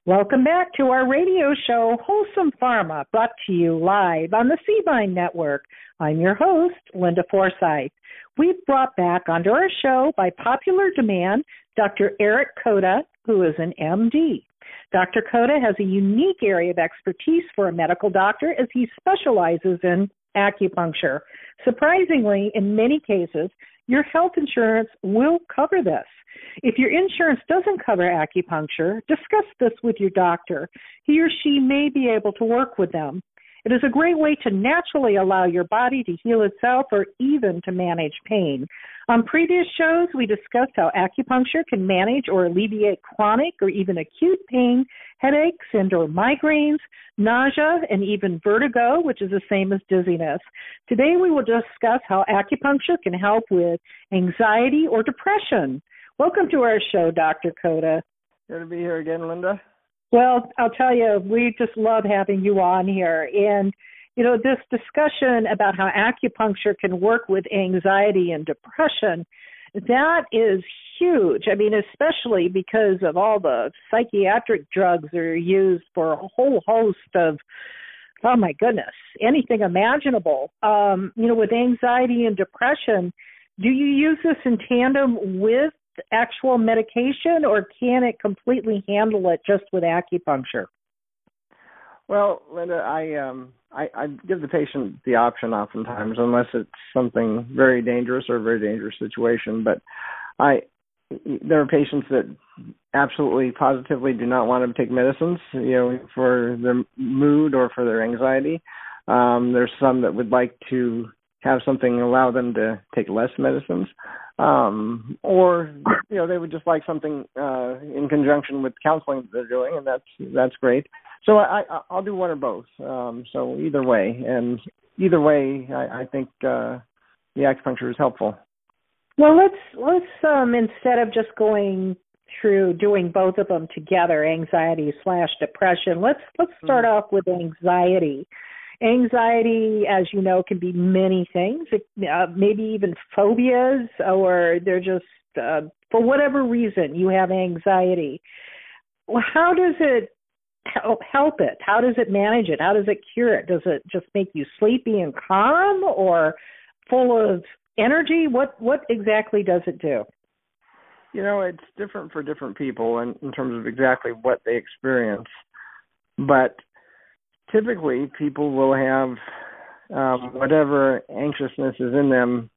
Welcome back to our radio show, Wholesome Pharma, brought to you live on the Seavine Network. I'm your host, Linda Forsythe. We've brought back onto our show, by popular demand, Dr. Eric Kota, who is an MD. Dr. Kota has a unique area of expertise for a medical doctor as he specializes in acupuncture. Surprisingly, in many cases, your health insurance will cover this. If your insurance doesn't cover acupuncture, discuss this with your doctor. He or she may be able to work with them. It is a great way to naturally allow your body to heal itself or even to manage pain. On previous shows, we discussed how acupuncture can manage or alleviate chronic or even acute pain, headaches and or migraines, nausea, and even vertigo, which is the same as dizziness. Today, we will discuss how acupuncture can help with anxiety or depression. Welcome to our show, Dr. Kota. Good to be here again, Linda. Well, I'll tell you, we just love having you on here. And, you know, this discussion about how acupuncture can work with anxiety and depression, that is huge. I mean, especially because of all the psychiatric drugs that are used for a whole host of, oh my goodness, anything imaginable. With anxiety and depression, do you use this in tandem with actual medication, or can it completely handle it just with acupuncture? Well, Linda, I give the patient the option oftentimes, unless it's something very dangerous or a very dangerous situation. But there are patients that absolutely, positively do not want to take medicines, for their mood or for their anxiety. There's some that would like to have something allow them to take less medicines. Or they would just like something in conjunction with counseling that they're doing, and that's great. So I'll do one or both. So either way, I think the acupuncture is helpful. Well, let's instead of just going through doing both of them together, anxiety/depression, let's start off with anxiety. Anxiety, as you know, can be many things, maybe even phobias, or they're just, for whatever reason, you have anxiety. Well, how does it help it? How does it manage it? How does it cure it? Does it just make you sleepy and calm or full of energy? What exactly does it do? It's different for different people in terms of exactly what they experience. But typically, people will have whatever anxiousness is in them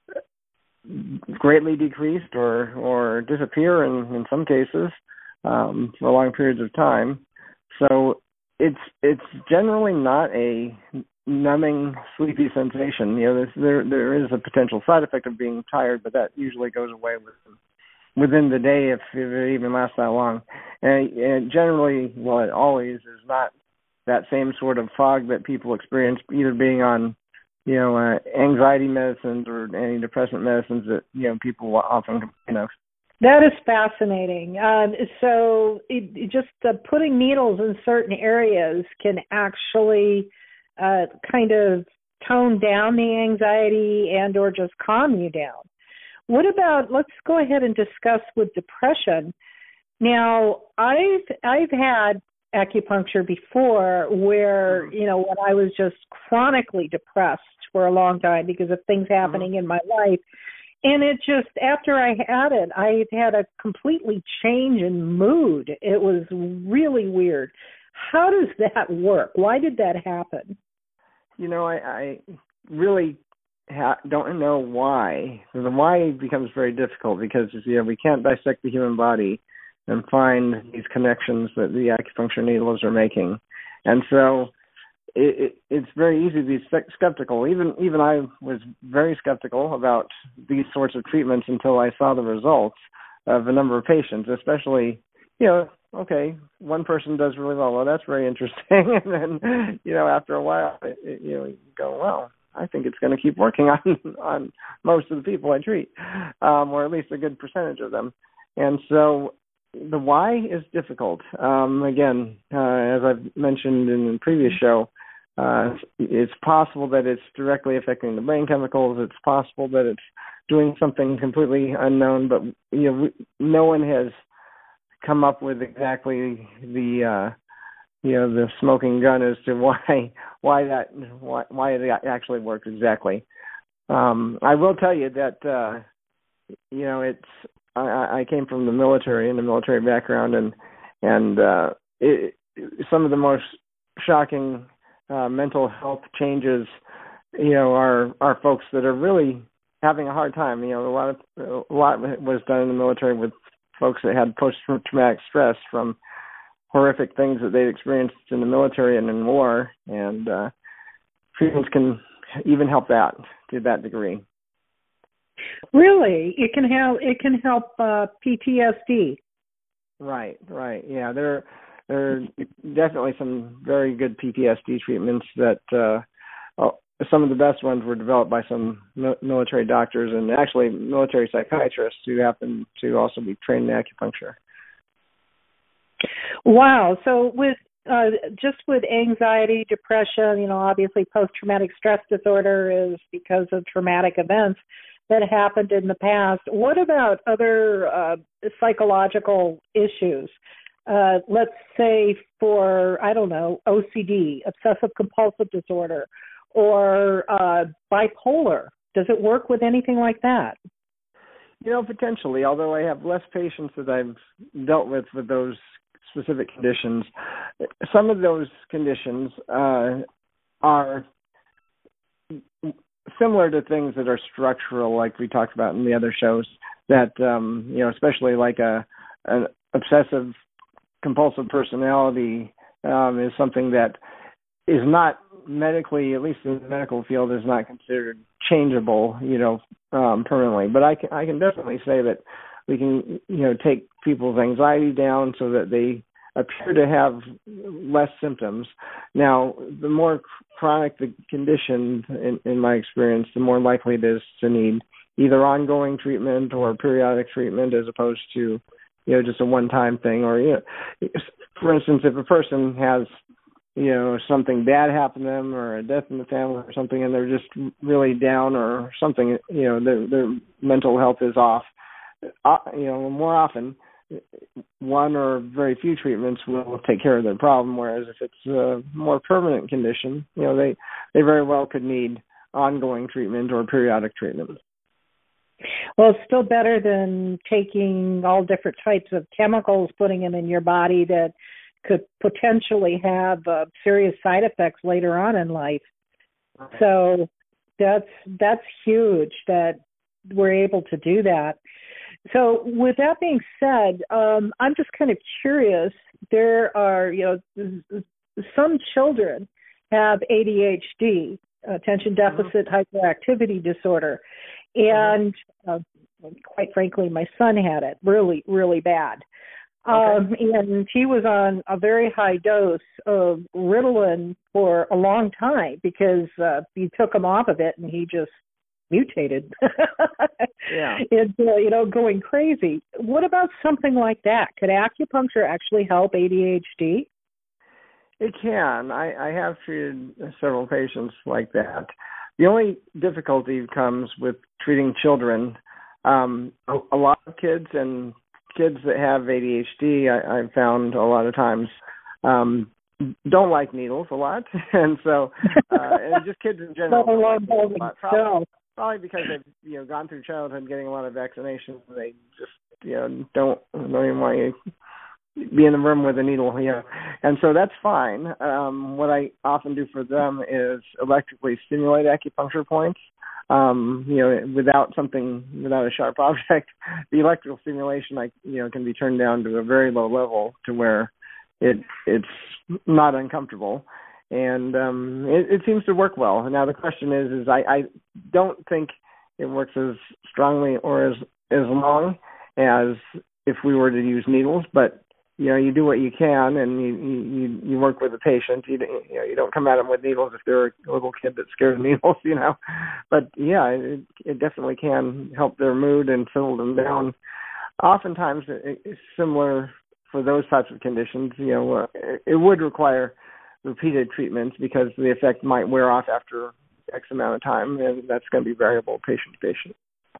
greatly decreased or disappear in some cases for long periods of time. So it's generally not a numbing, sleepy sensation. There is a potential side effect of being tired, but that usually goes away within the day if it even lasts that long. And generally, well, it always is not that same sort of fog that people experience either being on, anxiety medicines or antidepressant medicines that, people often complain of. That is fascinating. So just putting needles in certain areas can actually kind of tone down the anxiety and or just calm you down. What about, let's go ahead and discuss with depression. Now, I've had acupuncture before where, when I was just chronically depressed for a long time because of things happening in my life. And it just, after I had it, I had a completely change in mood. It was really weird. How does that work? Why did that happen? I really don't know why. The why becomes very difficult because, we can't dissect the human body and find these connections that the acupuncture needles are making. And so it's very easy to be skeptical. Even I was very skeptical about these sorts of treatments until I saw the results of a number of patients, especially, okay, one person does really well. Well, that's very interesting. And then, after a while, you go, well, I think it's going to keep working on most of the people I treat, or at least a good percentage of them. And so the why is difficult. Again, as I've mentioned in the previous show, it's possible that it's directly affecting the brain chemicals. It's possible that it's doing something completely unknown, but no one has come up with exactly the the smoking gun as to why it actually works exactly. I will tell you that it's I came from the military and the military background, and some of the most shocking mental health changes are folks that are really having a hard time. A lot was done in the military with folks that had post-traumatic stress from horrific things that they'd experienced in the military and in war, and treatments can even help that to that degree. Really, it can help PTSD. Right. Yeah, there are definitely some very good PTSD treatments that some of the best ones were developed by some military doctors and actually military psychiatrists who happen to also be trained in acupuncture. Wow. So with anxiety, depression, obviously post-traumatic stress disorder is because of traumatic events that happened in the past. What about other psychological issues? Let's say for, OCD, obsessive compulsive disorder, or bipolar. Does it work with anything like that? Potentially, although I have less patients that I've dealt with those specific conditions. Some of those conditions are similar to things that are structural, like we talked about in the other shows, that, especially like an obsessive compulsive personality is something that is not medically, at least in the medical field, is not considered changeable, permanently. But I can definitely say that we can, take people's anxiety down so that they appear to have less symptoms. Now, the more chronic the condition, in my experience, the more likely it is to need either ongoing treatment or periodic treatment as opposed to, just a one-time thing. Or, for instance, if a person has, something bad happen to them or a death in the family or something, and they're just really down or something, their mental health is off, more often one or very few treatments will take care of their problem, whereas if it's a more permanent condition, they very well could need ongoing treatment or periodic treatment. Well, it's still better than taking all different types of chemicals, putting them in your body that could potentially have serious side effects later on in life. Okay. So that's huge that we're able to do that. So with that being said, I'm just kind of curious. There are, some children have ADHD, attention deficit hyperactivity disorder. And quite frankly, my son had it really, really bad. Okay. And he was on a very high dose of Ritalin for a long time because you took him off of it and he just mutated. Yeah. And, going crazy. What about something like that? Could acupuncture actually help ADHD? It can. I have treated several patients like that. The only difficulty comes with treating children. A lot of kids and kids that have ADHD, I've found a lot of times, don't like needles a lot. And so, and just kids in general. Probably because they've gone through childhood getting a lot of vaccinations. They just don't even want to be in the room with a needle. And so that's fine. What I often do for them is electrically stimulate acupuncture points. Without a sharp object, the electrical stimulation can be turned down to a very low level to where it's not uncomfortable. And it seems to work well. Now the question is I don't think it works as strongly or as long as if we were to use needles. But you do what you can, and you work with the patient. You don't come at them with needles if they're a little kid that's scared of needles. But yeah, it definitely can help their mood and settle them down. Oftentimes, it's similar for those types of conditions. It would require repeated treatments because the effect might wear off after X amount of time, and that's going to be variable patient to patient.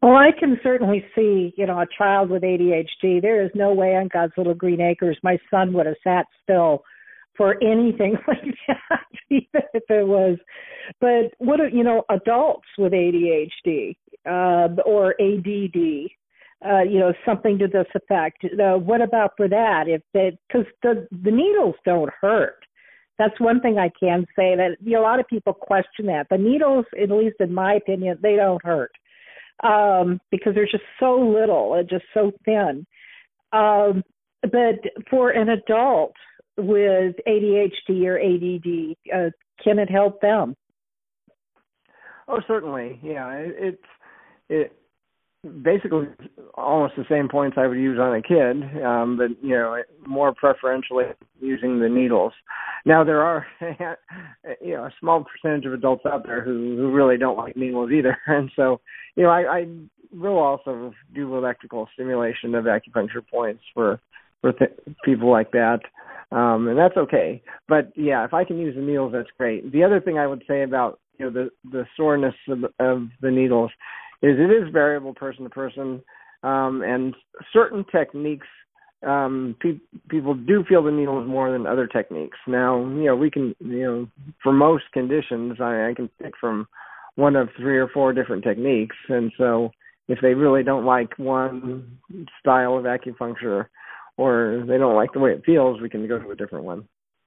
Well, I can certainly see, a child with ADHD. There is no way on God's little green acres my son would have sat still for anything like that, even if it was. But adults with ADHD or ADD, something to this effect. What about for that? Because the needles don't hurt. That's one thing I can say that a lot of people question that. The needles, at least in my opinion, they don't hurt. Because there's just so little and just so thin. But for an adult with ADHD or ADD, can it help them? Oh, certainly. Yeah, it basically almost the same points I would use on a kid, but more preferentially using the needles. Now there are a small percentage of adults out there who really don't like needles either, and so I will also do electrical stimulation of acupuncture points for people like that, and that's okay. But yeah, if I can use the needles, that's great. The other thing I would say about the soreness of the needles is it is variable person to person, and certain techniques, people do feel the needles more than other techniques. Now, we can, for most conditions, I can pick from one of 3 or 4 different techniques, and so if they really don't like one style of acupuncture or they don't like the way it feels, we can go to a different one.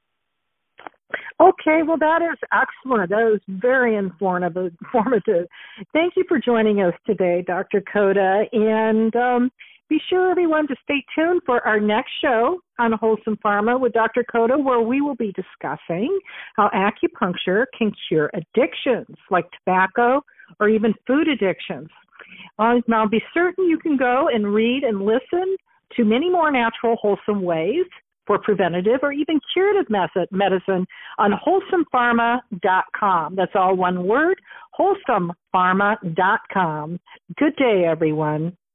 Okay, well, that is excellent. That was very informative. Thank you for joining us today, Dr. Kota. And be sure, everyone, to stay tuned for our next show on Wholesome Pharma with Dr. Kota, where we will be discussing how acupuncture can cure addictions like tobacco or even food addictions. Now, be certain you can go and read and listen to many more natural, wholesome ways for preventative or even curative medicine on wholesomepharma.com. That's all one word, wholesomepharma.com. Good day, everyone.